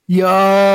Yo,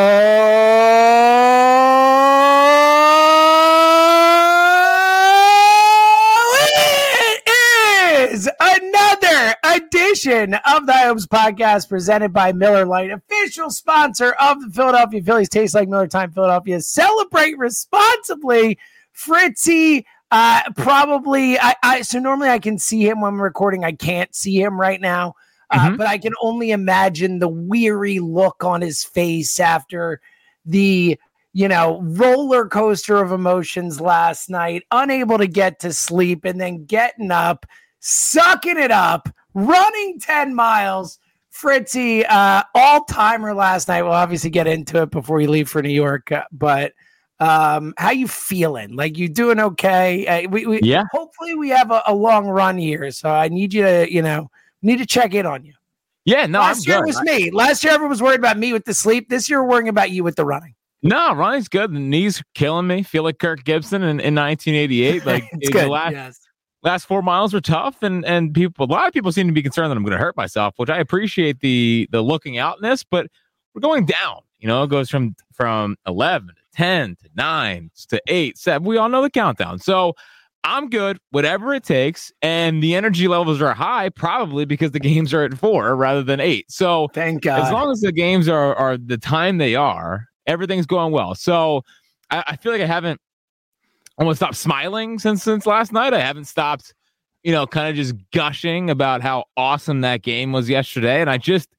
it is another edition of the Hoops Podcast presented by Miller Lite, official sponsor of the Philadelphia Phillies. Tastes like Miller Time Philadelphia. Celebrate responsibly. Fritzy, probably. So normally I can see him when I'm recording. I can't see him right now. But I can only imagine the weary look on his face after the, roller coaster of emotions last night, unable to get to sleep and then getting up, sucking it up, running 10 miles. Fritzy, all-timer last night. We'll obviously get into it before you leave for New York. But how you feeling? Like, you doing okay? Yeah. Hopefully we have a long run here. So I need you to, need to check in on you. Yeah, no, Last year was me. Last year everyone was worried about me with the sleep. This year we're worrying about you with the running. No, running's good. The knees killing me. Feel like Kirk Gibson in 1988. Like it's good. Last 4 miles were tough, and a lot of people seem to be concerned that I'm going to hurt myself, which I appreciate the looking outness. But we're going down. It goes from 11 to 10 to 9 to 8, 7. We all know the countdown. So I'm good, whatever it takes. And the energy levels are high, probably because the games are at 4 rather than 8. So thank God. As long as the games are the time they are, everything's going well. So I feel like I haven't almost stopped smiling since last night. I haven't stopped, kind of just gushing about how awesome that game was yesterday. And I just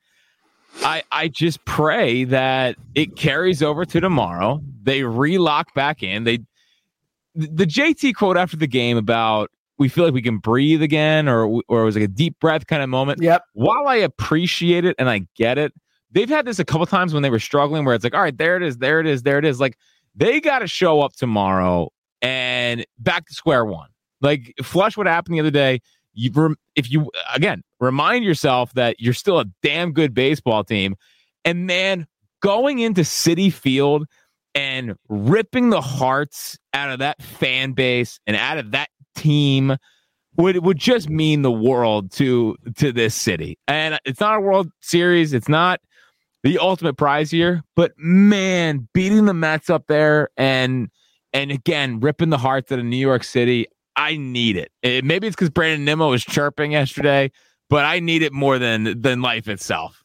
pray that it carries over to tomorrow. They relock back in. The JT quote after the game about we feel like we can breathe again, or it was like a deep breath kind of moment. Yep. While I appreciate it and I get it, they've had this a couple times when they were struggling where it's like, all right, there it is. Like, they got to show up tomorrow and back to square one. Like, flush what happened the other day. If you, again, remind yourself that you're still a damn good baseball team. And man, going into Citi Field and ripping the hearts out of that fan base and out of that team would just mean the world to this city. And it's not a World Series. It's not the ultimate prize here. But, man, beating the Mets up there and again, ripping the hearts out of New York City, I need it. Maybe it's because Brandon Nimmo was chirping yesterday, but I need it more than life itself.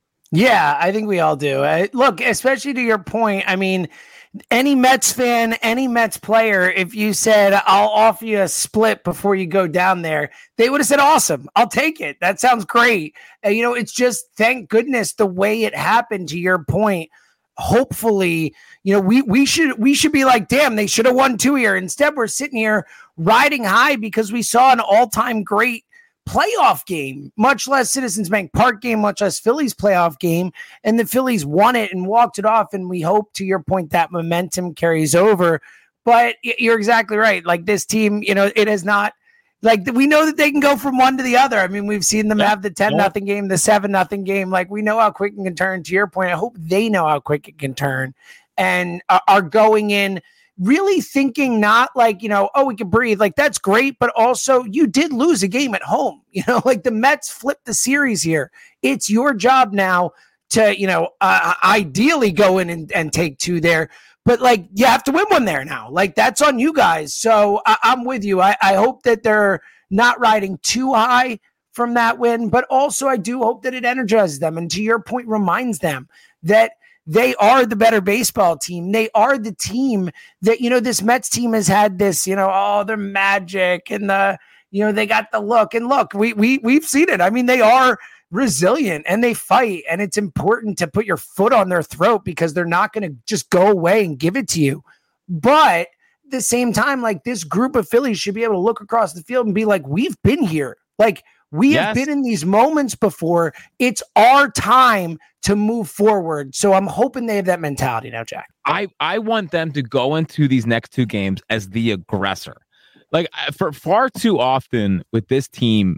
Yeah, I think we all do. Look, especially to your point, I mean, any Mets fan, any Mets player, if you said, I'll offer you a split before you go down there, they would have said, awesome, I'll take it. That sounds great. It's just, thank goodness, the way it happened, to your point. Hopefully, we should be like, damn, they should have won 2 here. Instead, we're sitting here riding high because we saw an all-time great playoff game, much less Citizens Bank Park game, much less Phillies playoff game, and the Phillies won it and walked it off, and we hope, to your point, that momentum carries over. But you're exactly right. Like, this team, it is not like, we know that they can go from one to the other. I mean, we've seen them have the 10-0 game, the 7-0 game. Like, we know how quick it can turn. To your point, I hope they know how quick it can turn and are going in really thinking not like, we can breathe. Like, that's great. But also, you did lose a game at home. Like, the Mets flipped the series here. It's your job now to, ideally go in and take 2 there. But, like, you have to win one there now. Like, that's on you guys. So I'm with you. I hope that they're not riding too high from that win. But also, I do hope that it energizes them. And to your point, reminds them that they are the better baseball team. They are the team that, this Mets team has had this, they're magic and they got the look. And look, we've seen it. I mean, they are resilient and they fight, and it's important to put your foot on their throat because they're not going to just go away and give it to you. But at the same time, like, this group of Phillies should be able to look across the field and be like, we've been here. Like, we have been in these moments before. It's our time to move forward. So I'm hoping they have that mentality now, Jack. I want them to go into these next 2 games as the aggressor. Like, for far too often with this team,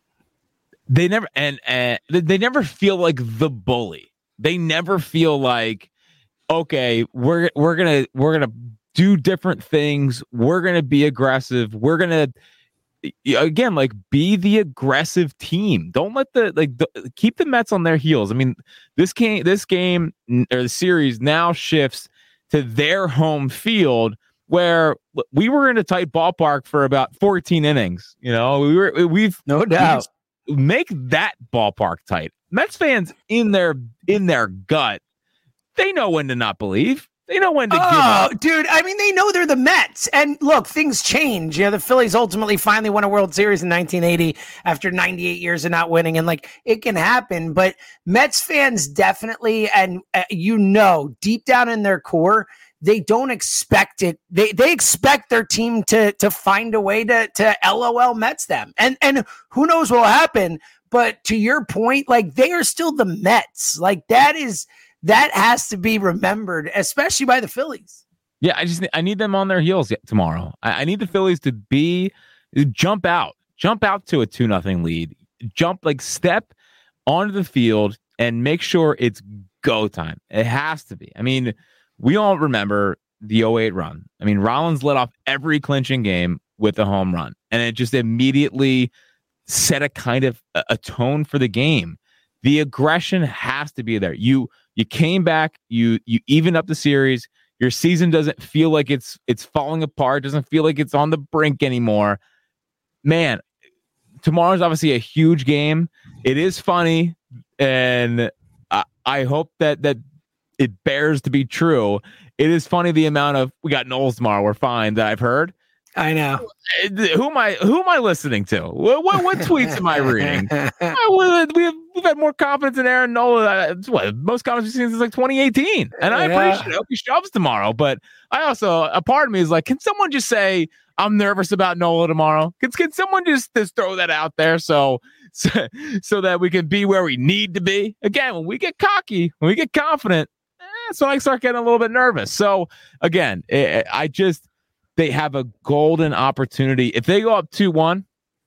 they never they never feel like the bully. They never feel like, okay, we're gonna do different things. We're gonna be aggressive. We're gonna again, like, be the aggressive team. Don't let keep the Mets on their heels. I mean, this game or the series now shifts to their home field, where we were in a tight ballpark for about 14 innings. We've no doubt make that ballpark tight. Mets fans in their gut, they know when to not believe. They know when to give up. Dude, I mean, they know they're the Mets. And look, things change. The Phillies ultimately finally won a World Series in 1980 after 98 years of not winning. And it can happen. But Mets fans definitely, and deep down in their core, they don't expect it. They expect their team to find a way to LOL Mets them. And who knows what will happen. But to your point, they are still the Mets. That has to be remembered, especially by the Phillies. Yeah, I need them on their heels tomorrow. I need the Phillies to jump out to a 2-0 lead, step onto the field and make sure it's go time. It has to be. I mean, we all remember the 08 run. I mean, Rollins led off every clinching game with a home run, and it just immediately set a kind of a tone for the game. The aggression has to be there. You came back, you even up the series. Your season doesn't feel like it's falling apart, doesn't feel like it's on the brink anymore. Man, tomorrow's obviously a huge game. It is funny, and I hope that it bears to be true. It is funny the amount of we got Knowles tomorrow, we're fine, that I've heard. I know. Who am I listening to? What tweets am I reading? We've had more confidence in Aaron Nola. Most confidence we've seen since 2018, and I appreciate it. I hope he shoves tomorrow. But I also, a part of me is like, can someone just say I'm nervous about Nola tomorrow? Can someone just throw that out there so that we can be where we need to be? Again, when we get cocky, when we get confident, that's when I start getting a little bit nervous. So again, they have a golden opportunity. If they go up 2-1,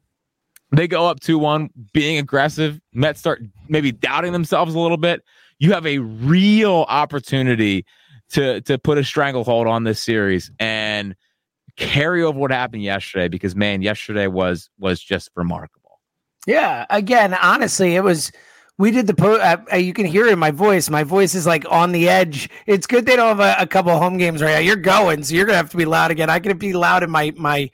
being aggressive. Mets start maybe doubting themselves a little bit. You have a real opportunity to put a stranglehold on this series and carry over what happened yesterday, because, man, yesterday was just remarkable. Yeah. Again, honestly, it was. We did you can hear it in my voice. My voice is on the edge. It's good they don't have a couple of home games right now. You're going, so you're gonna have to be loud again. I can be loud in my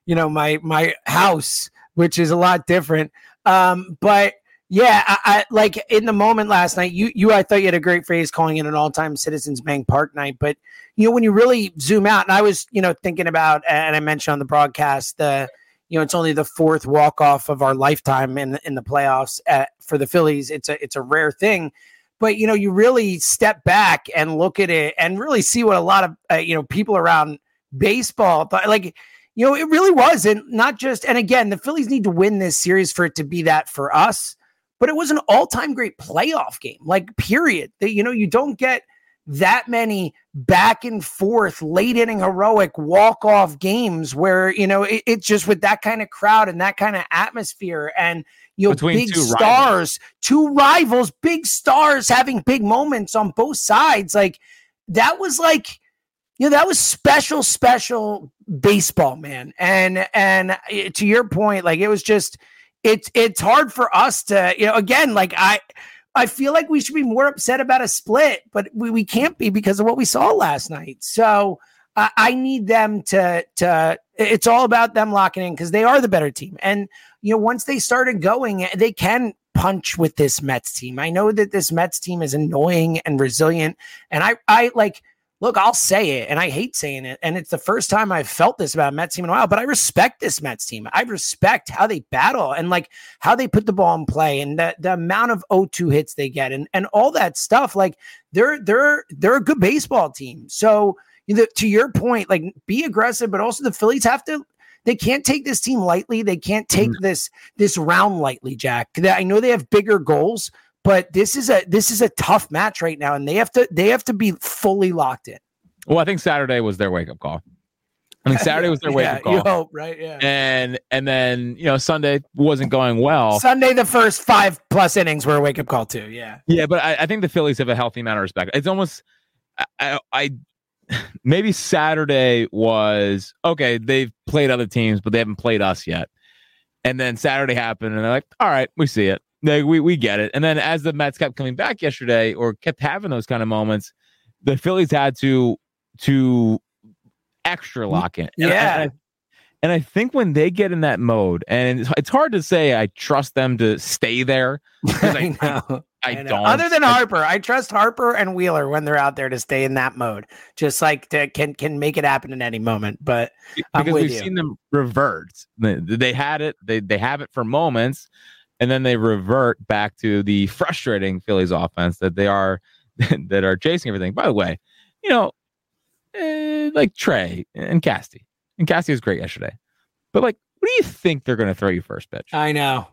house, which is a lot different. But yeah, I in the moment last night. I thought you had a great phrase calling it an all-time Citizens Bank Park night. But when you really zoom out, and I was thinking about, and I mentioned on the broadcast it's only the fourth walk-off of our lifetime in the playoffs for the Phillies. It's a rare thing, but you really step back and look at it and really see what a lot of people around baseball thought. It really was, and not just. And again, the Phillies need to win this series for it to be that for us. But it was an all-time great playoff game, period. That you don't get that many back and forth late inning heroic walk-off games where it's just with that kind of crowd and that kind of atmosphere, and between big stars, two rivals, big stars having big moments on both sides. That was that was special baseball, man. And to your point, it was just it's hard for us to again, I feel like we should be more upset about a split, but we can't be because of what we saw last night. So I need them to it's all about them locking in, because they are the better team. And, once they started going, they can punch with this Mets team. I know that this Mets team is annoying and resilient. And I look, I'll say it, and I hate saying it, and it's the first time I've felt this about a Mets team in a while, but I respect this Mets team. I respect how they battle and how they put the ball in play, and the amount of 0-2 hits they get and all that stuff. They're a good baseball team. So to your point, be aggressive, but also the Phillies they can't take this team lightly. They can't take this round lightly, Jack. I know they have bigger goals, but this is a tough match right now, and they have to be fully locked in. Well, I think Saturday was their wake up call. Saturday was their wake up call. You hope, right? Yeah. And then Sunday wasn't going well. Sunday, the first 5+ innings were a wake up call too. Yeah. Yeah, but I think the Phillies have a healthy amount of respect. It's almost I maybe Saturday was okay. They've played other teams, but they haven't played us yet. And then Saturday happened, and they're like, all right, we see it. Like, we get it. And then as the Mets kept coming back yesterday, or kept having those kind of moments, the Phillies had to extra lock in. And I think when they get in that mode, and it's hard to say I trust them to stay there. I know. I don't. Other than Harper, I trust Harper and Wheeler when they're out there to stay in that mode. Just like can make it happen in any moment. But because we've seen them revert. They had it. They have it for moments, and then they revert back to the frustrating Phillies offense that they are that are chasing everything. By the way, like Trey and Casty. And Cassie was great yesterday. But, like, what do you think they're going to throw you first pitch? I know.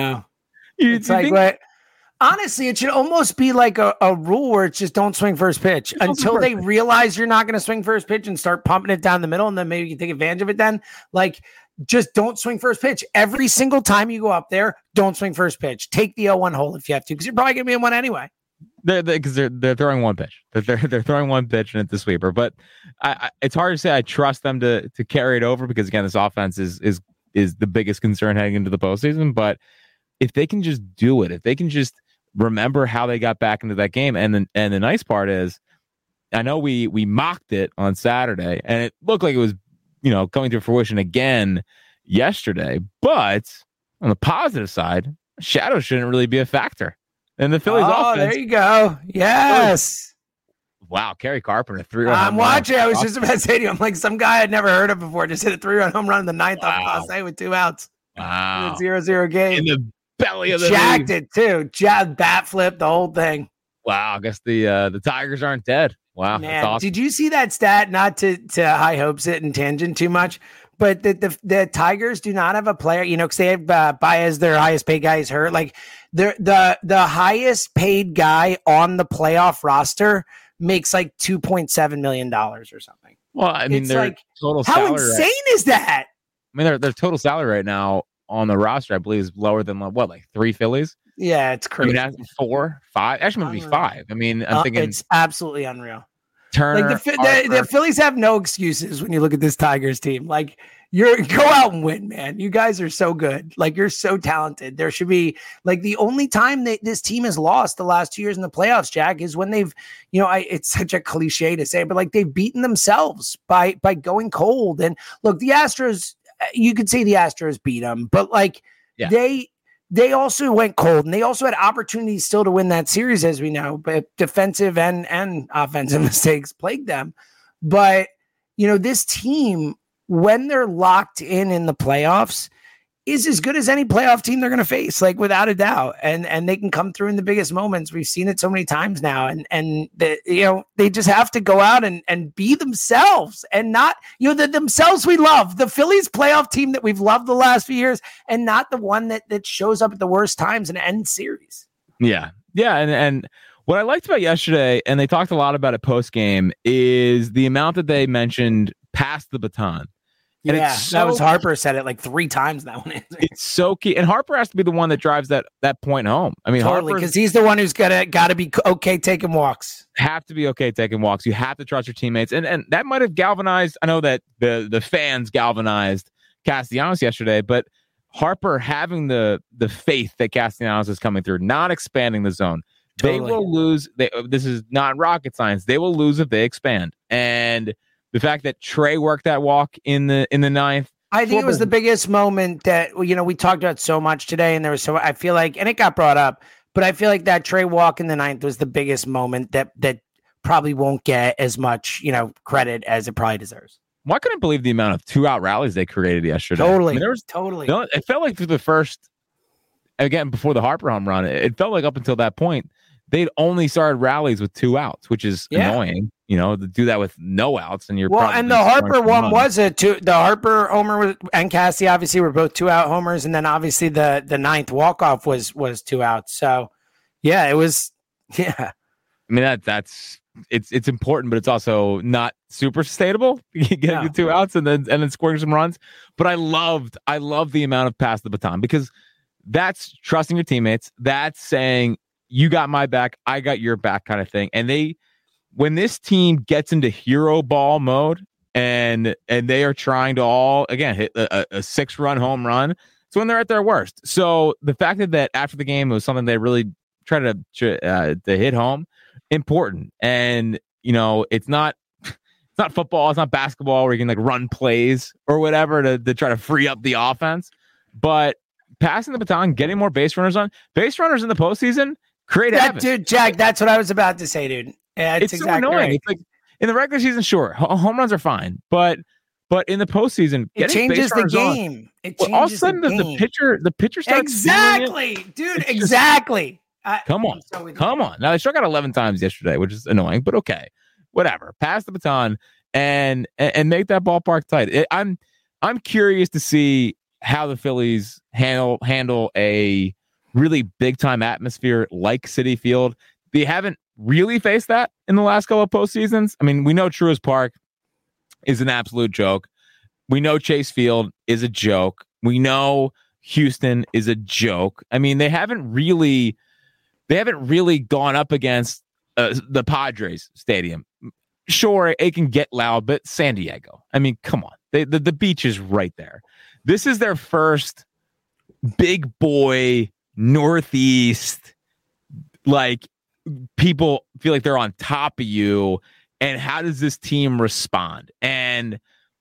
It's like, what? Honestly, it should almost be like a rule where it's just don't swing first pitch until they realize you're not going to swing first pitch and start pumping it down the middle. And then maybe you take advantage of it then. Like, just don't swing first pitch. Every single time you go up there, don't swing first pitch. Take the 0-1 hole if you have to, because you're probably going to be in one anyway. Because they're throwing one pitch. They're throwing one pitch and it's a sweeper. But it's hard to say I trust them to carry it over because again, this offense is the biggest concern heading into the postseason. But if they can just do it, if they can just remember how they got back into that game, and the nice part is, I know we mocked it on Saturday and it looked like it was coming to fruition again yesterday. But on the positive side, shadow shouldn't really be a factor. And the Phillies offense. There you go. Yes. Wow. Kerry Carpenter, 3-run. I'm watching. I was just about to say to you, I'm like, some guy I'd never heard of before just hit a 3-run home run in the ninth off Clase with 2 outs. Wow. 0-0 game. In the belly of the jacked league. It too. Bat flip, the whole thing. Wow. I guess the Tigers aren't dead. Wow. Man, awesome. Did you see that stat? Not to high hopes it and tangent too much, but the Tigers do not have a player, because they have Baez, their highest paid guy, is hurt. Like the highest paid guy on the playoff roster makes like $2.7 million or something. Well, I mean, their like, total how salary. How insane is that? I mean, their total salary right now on the roster, I believe, is lower than like 3 Phillies. Yeah, it's crazy. I mean, 4, 5, actually maybe 5. I mean, I'm thinking it's absolutely unreal. Turner, like the Phillies have no excuses when you look at this Tigers team. Like, go out and win, man. You guys are so good. Like, you're so talented. There should be like the only time that this team has lost the last 2 years in the playoffs, Jack, is when they've, it's such a cliche to say, but like they've beaten themselves by going cold. And look, the Astros, you could say the Astros beat them, but like they also went cold and they also had opportunities still to win that series, as we know, but defensive and offensive mistakes plagued them. But, this team, when they're locked in the playoffs, is as good as any playoff team they're going to face, like without a doubt. And they can come through in the biggest moments. We've seen it so many times now. And they just have to go out and be themselves and not, the themselves we love, the Phillies playoff team that we've loved the last few years, and not the one that shows up at the worst times and ends series. Yeah. Yeah. And what I liked about yesterday, and they talked a lot about it post game, is the amount that they mentioned pass the baton. And that was Harper said it like 3 times that one. It's so key. And Harper has to be the one that drives that point home. I mean, totally, because he's the one who's got to be okay taking walks. Have to be okay taking walks. You have to trust your teammates. And that might have galvanized. I know that the fans galvanized Castellanos yesterday, but Harper having the faith that Castellanos is coming through, not expanding the zone. Totally. They will lose. This is not rocket science. They will lose if they expand. And the fact that Trey worked that walk in the ninth, I think it was the biggest moment that we talked about so much today, and there was I feel like, and it got brought up, but I feel like that Trey walk in the ninth was the biggest moment that probably won't get as much credit as it probably deserves. Well, I couldn't believe the amount of 2-out rallies they created yesterday. Totally, I mean, there was totally. It felt like through the first, again before the Harper home run, it felt like up until that point they'd only started rallies with 2 outs, which is annoying. To do that with no outs, and you're and the Harper one was a 2. The Harper homer and Cassie obviously were both 2-out homers, and then obviously the ninth walk off was 2 outs. So it was. Yeah, I mean that's it's important, but it's also not super sustainable. You get 2 outs and then scoring some runs. But I love the amount of pass the baton, because that's trusting your teammates. That's saying you got my back, I got your back kind of thing. And when this team gets into hero ball mode and they are trying to all, again, hit a 6-run home run, it's when they're at their worst. So the fact that after the game it was something they really tried to hit home, important. And it's not football, it's not basketball where you can like run plays or whatever to try to free up the offense, but passing the baton, getting more base runners in the postseason, create havoc. Dude, Jack, that's what I was about to say, dude. Yeah, it's exactly so annoying. Right. It's like in the regular season, sure, home runs are fine, but in the postseason, it changes the game. All of a sudden, the pitcher starts exactly, dude. Exactly. Come on. Now they struck out 11 times yesterday, which is annoying, but okay, whatever. Pass the baton and make that ballpark tight. I'm curious to see how the Phillies handle a really big time atmosphere like Citi Field. They haven't really faced that in the last couple of postseasons. I mean, we know Truist Park is an absolute joke. We know Chase Field is a joke. We know Houston is a joke. I mean, they haven't really gone up against the Padres stadium. Sure, it can get loud, but San Diego. I mean, come on. The beach is right there. This is their first big boy Northeast, like people feel like they're on top of you. And how does this team respond? And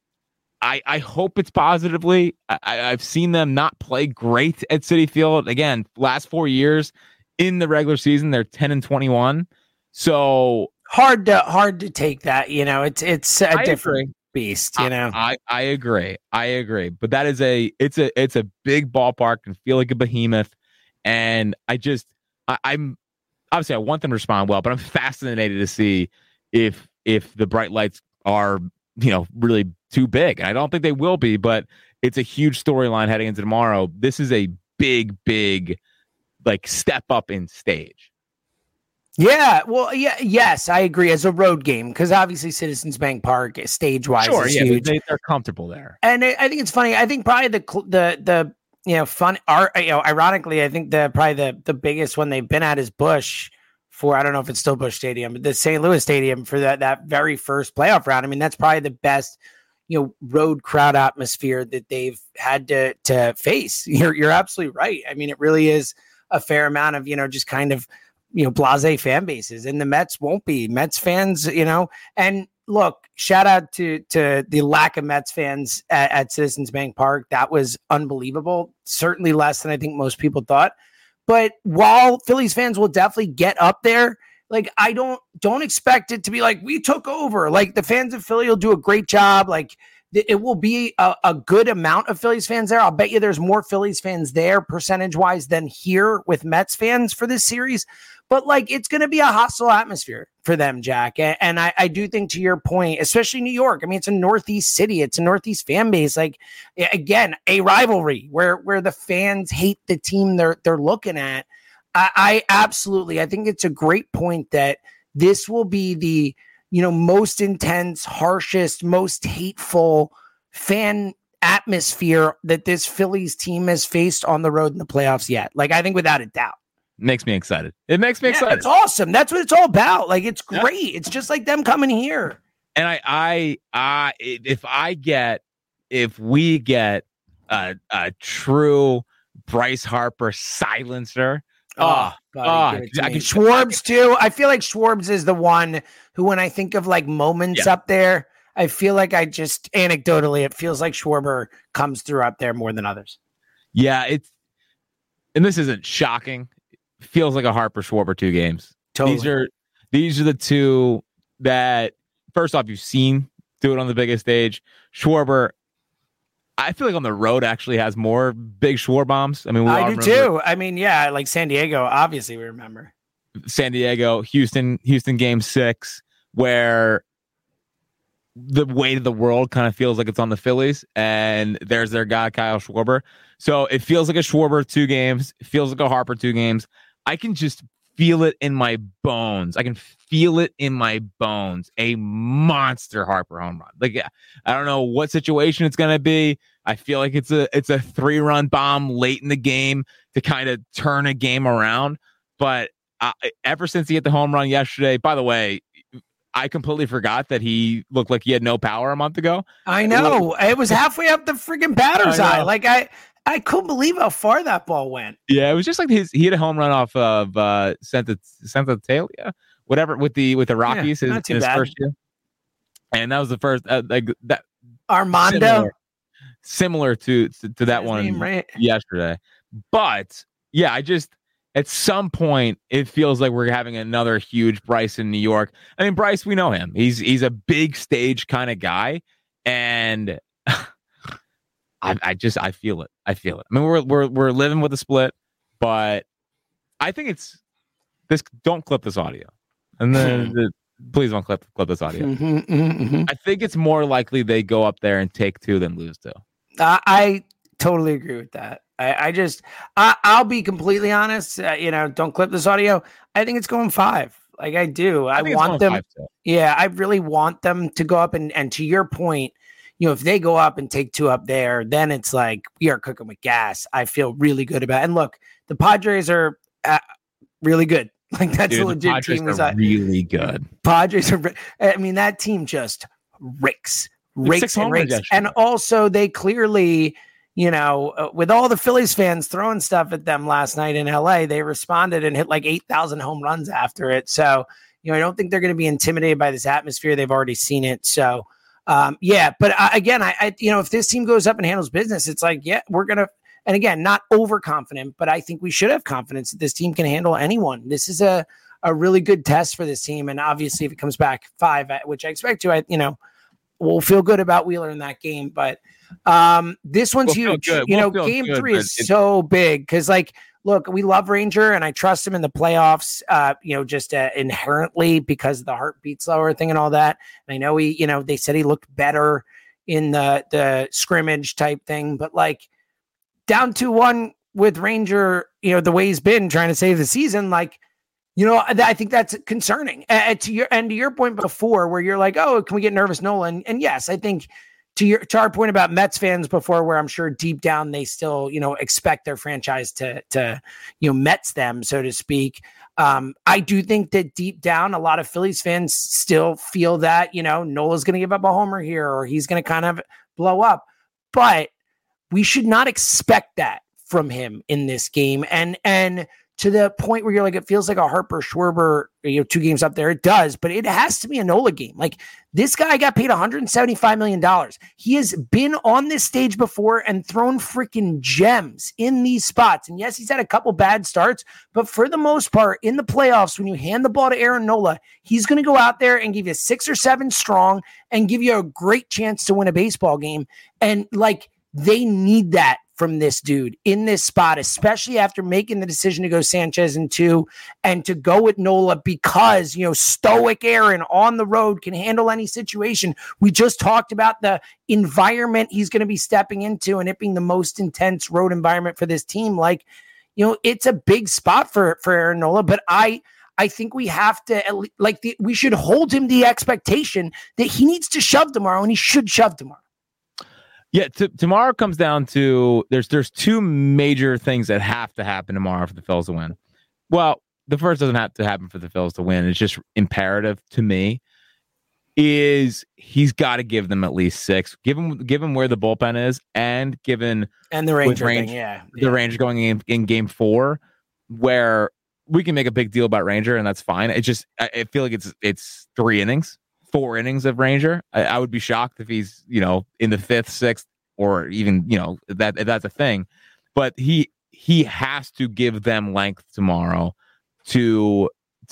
I hope it's positively. I've seen them not play great at Citi Field. Again, last 4 years in the regular season, they're 10-21. So hard to take that. It's a different beast. I agree. But that is it's a big ballpark and feel like a behemoth. And I'm obviously I want them to respond well, but I'm fascinated to see if the bright lights are really too big. And I don't think they will be, but it's a huge storyline heading into tomorrow. This is a big like step up in stage. Yeah, well, yes, I agree. As a road game, because obviously Citizens Bank Park, stage-wise, is huge. They're comfortable there. And I think it's funny. I think probably the fun art. Ironically, I think probably the biggest one they've been at is Busch. I don't know if it's still Busch Stadium, but the St. Louis Stadium for that very first playoff round. I mean, that's probably the best road crowd atmosphere that they've had to face. You're absolutely right. I mean, it really is a fair amount of just kind of blasé fan bases, and the Mets won't be. Mets fans, and look, shout out to the lack of Mets fans at Citizens Bank Park. That was unbelievable. Certainly less than I think most people thought. But while Phillies fans will definitely get up there, like I don't expect it to be like we took over. Like the fans of Philly will do a great job. Like it will be a good amount of Phillies fans there. I'll bet you there's more Phillies fans there percentage wise than here with Mets fans for this series. But like, it's going to be a hostile atmosphere for them, Jack. And I do think, to your point, especially New York, I mean, it's a Northeast city. It's a Northeast fan base. Like, again, a rivalry where the fans hate the team they're looking at. I absolutely, I think it's a great point that this will be the, most intense, harshest, most hateful fan atmosphere that this Phillies team has faced on the road in the playoffs yet. Like, I think without a doubt. Makes me excited. It makes me excited. It's awesome. That's what it's all about. Like, it's great. Yeah. It's just like them coming here. And if we get a true Bryce Harper silencer. Schwartz too. I feel like Schwartz is the one who, when I think of like moments up there, I feel like anecdotally, it feels like Schwarber comes through up there more than others. Yeah, and this isn't shocking. Feels like a Harper Schwarber 2 games. Totally. These are the two that, first off, you've seen do it on the biggest stage. Schwarber, I feel like on the road actually has more big Schwarber bombs. I mean, I do too. I mean, yeah, like San Diego, obviously we remember. San Diego, Houston game 6, where the weight of the world kind of feels like it's on the Phillies, and there's their guy, Kyle Schwarber. So it feels like a Schwarber 2 games. It feels like a Harper 2 games. I can just feel it in my bones. A monster Harper home run. Like, I don't know what situation it's going to be. I feel like it's a 3-run bomb late in the game to kind of turn a game around. But ever since he hit the home run yesterday, by the way, I completely forgot that he looked like he had no power a month ago. I know. It was halfway up the freaking batter's eye. Like I couldn't believe how far that ball went. Yeah, it was just like he had a home run off of Santa Talia, whatever, with the Rockies in his first year, and that was the first like that Armando, similar to that one name, right? Yesterday. But yeah, I just at some point it feels like we're having another huge Bryce in New York. I mean, Bryce, we know him; he's a big stage kind of guy, and I feel it. I feel it. I mean, we're living with a split, but I think it's this. Don't clip this audio, and then please don't clip this audio. I think it's more likely they go up there and take 2 than lose 2. I totally agree with that. I'll be completely honest. Don't clip this audio. I think it's going 5. Like I do. I want them. Yeah, I really want them to go up and to your point. If they go up and take 2 up there, then it's like we are cooking with gas. I feel really good about it. And look, the Padres are really good. Like that's a legit team. Are really good. Padres are. I mean, that team just rakes. And also, they clearly, with all the Phillies fans throwing stuff at them last night in LA, they responded and hit like 8,000 home runs after it. So, I don't think they're going to be intimidated by this atmosphere. They've already seen it. So. But again, if this team goes up and handles business, it's like, yeah, we're going to, and again, not overconfident, but I think we should have confidence that this team can handle anyone. This is a really good test for this team. And obviously if it comes back 5, which I expect to, we'll feel good about Wheeler in that game, but, this one's huge. Game 3 is so big. Cause look, we love Ranger and I trust him in the playoffs, just inherently because of the heartbeat slower thing and all that. And I know they said he looked better in the scrimmage type thing, but down 2-1 with Ranger, the way he's been trying to save the season, I think that's concerning. To your point before where you're like, oh, can we get nervous, Nolan? And yes, I think to our point about Mets fans before, where I'm sure deep down they still, expect their franchise to Mets them, so to speak. I do think that deep down, a lot of Phillies fans still feel that, Nola's going to give up a homer here, or he's going to kind of blow up. But we should not expect that from him in this game. And to the point where you're like, it feels like a Harper Schwarber, 2 games up there. It does, but it has to be a Nola game. Like this guy got paid $175 million. He has been on this stage before and thrown freaking gems in these spots. And yes, he's had a couple bad starts, but for the most part in the playoffs, when you hand the ball to Aaron Nola, he's going to go out there and give you 6 or 7 strong and give you a great chance to win a baseball game. And they need that from this dude in this spot, especially after making the decision to go Sanchez in 2 and to go with Nola because, stoic Aaron on the road can handle any situation. We just talked about the environment he's going to be stepping into and it being the most intense road environment for this team. It's a big spot for Aaron Nola, but I think we have to we should hold him the expectation that he needs to shove tomorrow and he should shove tomorrow. Yeah, tomorrow comes down to there's 2 major things that have to happen tomorrow for the Phils to win. Well, the first doesn't have to happen for the Phils to win. It's just imperative to me. Is he's got to give them at least 6. Give him where the bullpen is, and the Ranger the Ranger going in game 4, where we can make a big deal about Ranger, and that's fine. It's just I feel like it's 3 innings. 4 innings of Ranger. I would be shocked if he's, in the 5th, 6th, or even, that's a thing. But he has to give them length tomorrow to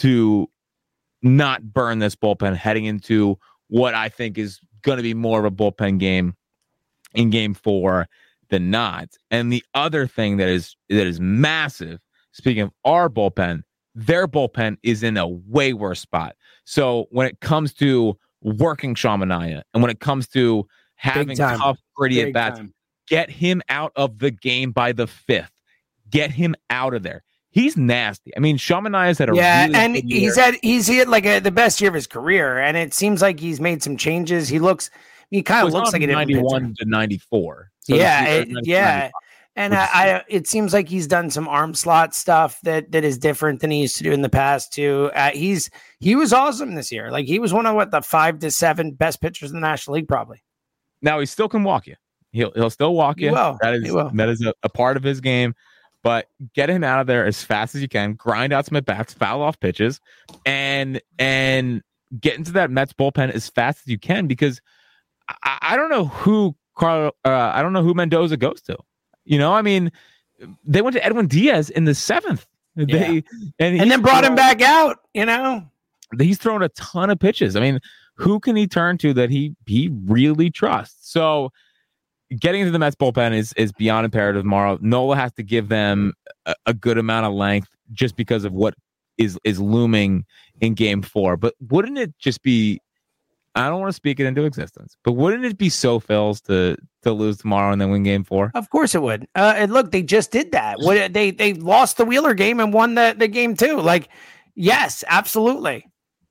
not burn this bullpen heading into what I think is going to be more of a bullpen game in game 4 than not. And the other thing that is massive, speaking of our bullpen, their bullpen is in a way worse spot. So when it comes to working Sean Manaea and when it comes to having tough, gritty at-bats, get him out of the game by the 5th. Get him out of there. He's nasty. I mean, Sean Manaea's had a really and good year. he's had the best year of his career, and it seems like he's made some changes. He kind of looks like a 91 to 94. So yeah. And it seems like he's done some arm slot stuff that is different than he used to do in the past too. He was awesome this year. He was one of the 5 to 7 best pitchers in the National League, probably. Now he still can walk you. He'll still walk you. He will. That is a part of his game. But get him out of there as fast as you can. Grind out some at bats, foul off pitches, and get into that Mets bullpen as fast as you can, because I don't know who I don't know who Mendoza goes to. I mean, they went to Edwin Diaz in the 7th. Yeah. And then brought him back out. He's thrown a ton of pitches. I mean, who can he turn to that he really trusts? So getting into the Mets bullpen is beyond imperative tomorrow. Nola has to give them a good amount of length just because of what is looming in Game 4. But wouldn't it just be, I don't want to speak it into existence, but wouldn't it be so Phils to lose tomorrow and then win Game 4? Of course it would. And look, they just did that. They lost the Wheeler game and won the Game 2. Like, yes, absolutely.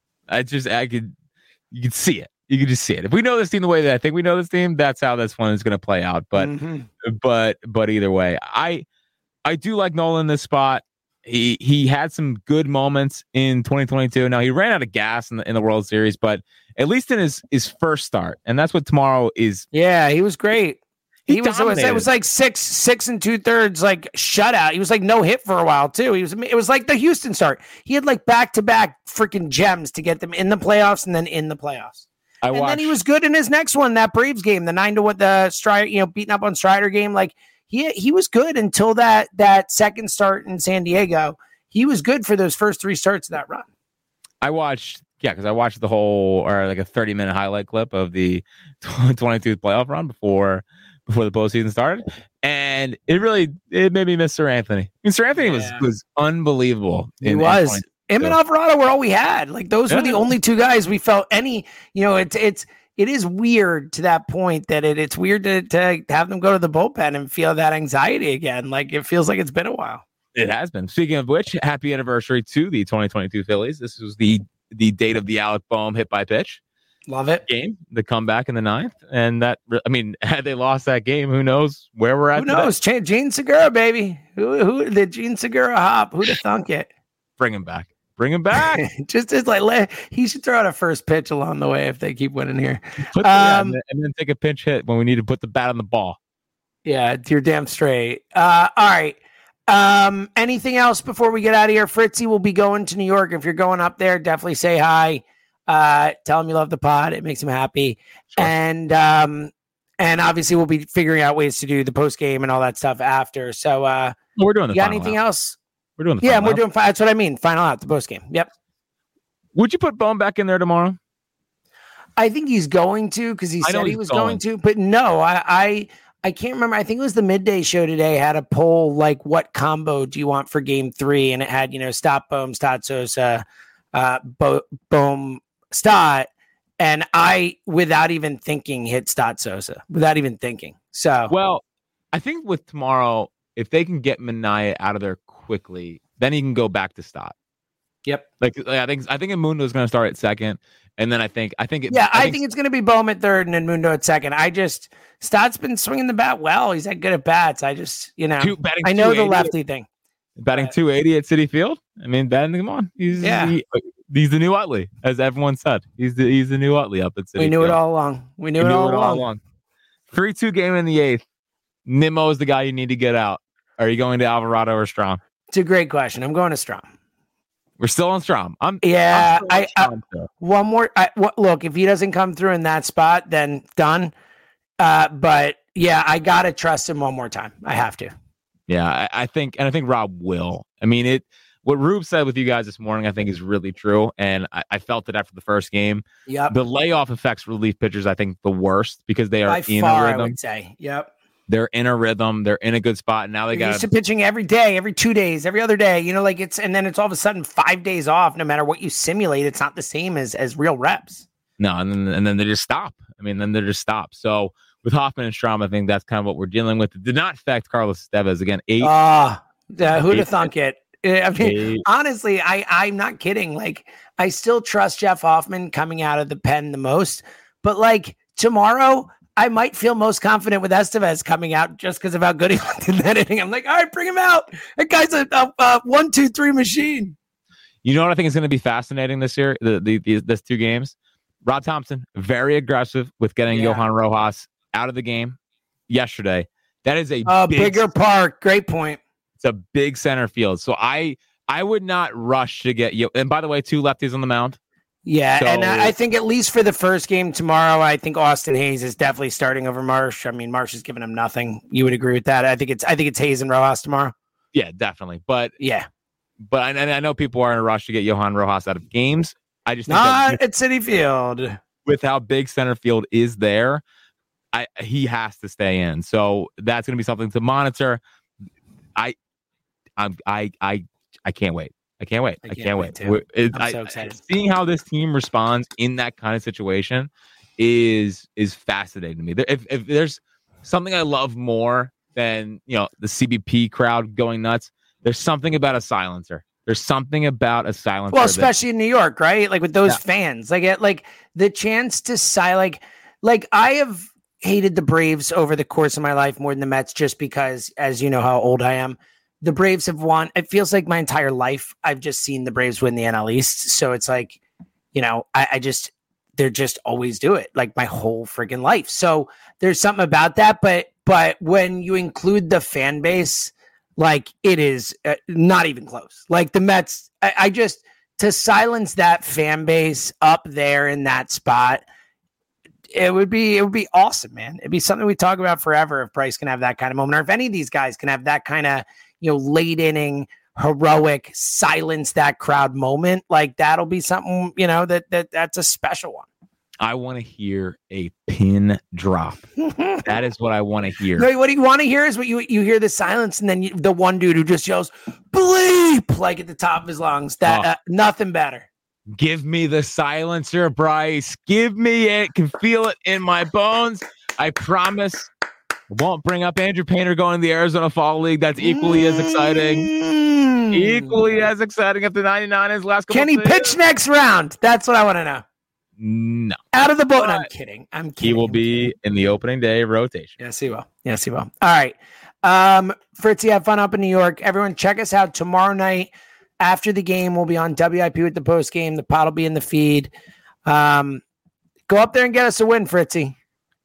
You could see it. You could just see it. If we know this team the way that I think we know this team, that's how this one is going to play out. But but either way, I do like Nola in this spot. He had some good moments in 2022. Now he ran out of gas in the World Series, but at least in his first start, and that's what tomorrow is. Yeah, he was great. It was like 6 2/3 like shutout. He was like no hit for a while too. It was like the Houston start. He had like back-to-back freaking gems to get them in the playoffs and then in the playoffs. Then he was good in his next one, that Braves game, the 9-1, the Strider, beating up on Strider game. Like he was good until that second start in San Diego. He was good for those first 3 starts of that run. Because I watched the whole, or like a 30-minute highlight clip of the 22 playoff run before the postseason started, and it made me miss Sir Anthony. I mean, Sir Anthony was unbelievable. He was. Him and Alvarado were all we had. Like those were the only 2 guys we felt any. It is weird to that point that it's weird to have them go to the bullpen and feel that anxiety again. Like it feels like it's been a while. It has been. Speaking of which, happy anniversary to the 2022 Phillies. This was the date of the Alec Boehm hit by pitch. Love it. Game, the comeback in the 9th. And had they lost that game, who knows where we're at? Who knows? Gene Segura, baby. Who the Gene Segura hop? Who'd have thunk it? Bring him back. Just it's like he should throw out a first pitch along the way if they keep winning here. And then take a pinch hit when we need to put the bat on the ball. Yeah, you're damn straight. All right. Anything else before we get out of here? Fritzy will be going to New York. If you're going up there, definitely say hi. Tell him you love the pod. It makes him happy. Sure. And obviously we'll be figuring out ways to do the post game and all that stuff after. So we're doing the. You got anything else? We're doing the. Yeah, we're doing. That's what I mean. Final out the post game. Yep. Would you put Boehm back in there tomorrow? I think he's going to, because he said he was going to. But no, I can't remember. I think it was the midday show today had a poll like, what combo do you want for Game 3? And it had Stott Boehm, Stott Sosa, Boehm Stott, and I, without even thinking, hit Stott Sosa without even thinking. So well, I think with tomorrow, if they can get Minaya out of there quickly, then he can go back to Stott. Yep. I think Mundo is going to start at second, and then I think it's going to be Boehm at third and then Mundo at second. Stott's been swinging the bat well. He's had good at bats. I just I know the lefty thing. Batting 280 at Citi Field. I mean, come on. He's the new Utley, as everyone said. He's the new Utley up at Citi Field. We knew it all along. We knew it all along. 3-2 game in the 8th. Nimmo is the guy you need to get out. Are you going to Alvarado or Strom? It's a great question. I'm going to Strom. We're still on Strom. One more. Look, if he doesn't come through in that spot, then done. But yeah, I gotta trust him one more time. I have to. Yeah, I think Rob will. I mean, what Rube said with you guys this morning, I think is really true. And I felt it after the first game. Yep. The layoff affects relief pitchers, I think, the worst because they are by in far, a rhythm. I would say. Yep. They're in a rhythm. They're in a good spot. And now they got used to pitching every day, every 2 days, every other day. And then it's all of a sudden 5 days off. No matter what you simulate, it's not the same as real reps. No, and then they just stop. So with Hoffman and Strom, I think that's kind of what we're dealing with. It did not affect Carlos Estevez again. 8. Who'd have thunk it? I mean, honestly, I'm not kidding. Like, I still trust Jeff Hoffman coming out of the pen the most, but like tomorrow, I might feel most confident with Estevez coming out just because of how good he looked in that inning. I'm like, all right, bring him out. That guy's a 1-2-3 machine. You know what I think is going to be fascinating this year? This 2 games. Rob Thompson, very aggressive with getting Johan Rojas out of the game. yesterday. That is a bigger park. Great point. It's a big center field. So I would not rush to get you. And by the way, 2 lefties on the mound. Yeah, so, and I think at least for the first game tomorrow, I think Austin Hayes is definitely starting over Marsh. I mean, Marsh has given him nothing. You would agree with that? I think it's Hayes and Rojas tomorrow. Yeah, definitely. But yeah, but I know people are in a rush to get Johan Rojas out of games. I just think not at Citi Field with how big center field is there. He has to stay in. So that's going to be something to monitor. I can't wait. I can't wait. I can't wait. I'm so excited. Seeing how this team responds in that kind of situation is fascinating to me. If there's something I love more than the CBP crowd going nuts, there's something about a silencer. There's something about a silencer. Well, especially in New York, right? Like with those fans, like the chance to like I have hated the Braves over the course of my life more than the Mets, just because, as you know how old I am. The Braves have won. It feels like my entire life I've just seen the Braves win the NL East. So it's like, they're just always do it, like my whole freaking life. So there's something about that. But when you include the fan base, like it is not even close. Like the Mets, I just, to silence that fan base up there in that spot, it would be awesome, man. It'd be something we talk about forever if Bryce can have that kind of moment, or if any of these guys can have that kind of, late inning, heroic, silence that crowd moment. Like that'll be something, that's a special one. I want to hear a pin drop. That is what I want to hear. No, what you want to hear is what you hear the silence, and then the one dude who just yells bleep like at the top of his lungs. That nothing better. Give me the silencer, Bryce. Give me it. Can feel it in my bones. I promise. Won't bring up Andrew Painter going to the Arizona Fall League. That's equally as exciting. Equally as exciting if the 99 is last couple. Can he pitch next round? That's what I want to know. No. Out of the boat. No, I'm kidding. He will be in the opening day rotation. Yes, he will. All right. Fritzy, have fun up in New York. Everyone, check us out tomorrow night. After the game, we'll be on WIP with the post game. The pod will be in the feed. Go up there and get us a win, Fritzy.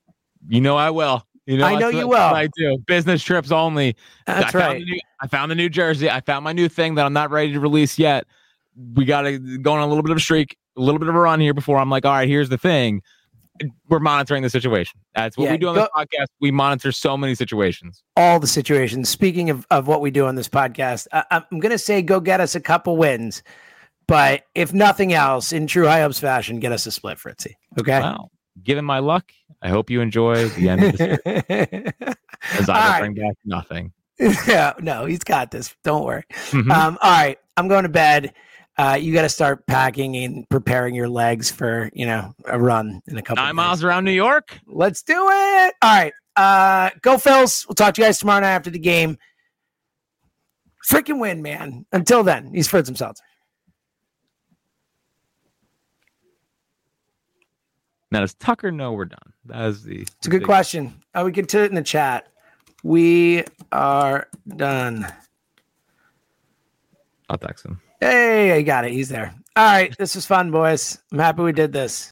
I will. I know you will. I do. Business trips only. That's right. I found the new jersey. I found my new thing that I'm not ready to release yet. We got to go on a little bit of a streak, a little bit of a run here before I'm like, all right, here's the thing. We're monitoring the situation. That's what we do on this podcast. We monitor so many situations. All the situations. Speaking of what we do on this podcast, I'm going to say go get us a couple wins. But if nothing else, in true High Hopes fashion, get us a split, Fritzy. Okay? Wow. Given my luck, I hope you enjoy the end of the series. As I will bring back nothing. Yeah, no, he's got this. Don't worry. Mm-hmm. All right, I'm going to bed. You got to start packing and preparing your legs for, a run in a couple 9 miles around New York. Let's do it. All right. Go Phils. We'll talk to you guys tomorrow night after the game. Freaking win, man. Until then, he's Fritz himself. Now, does Tucker know we're done? It's a good question. We can put it in the chat. We are done. I'll text him. Hey, I got it. He's there. All right. This was fun, boys. I'm happy we did this.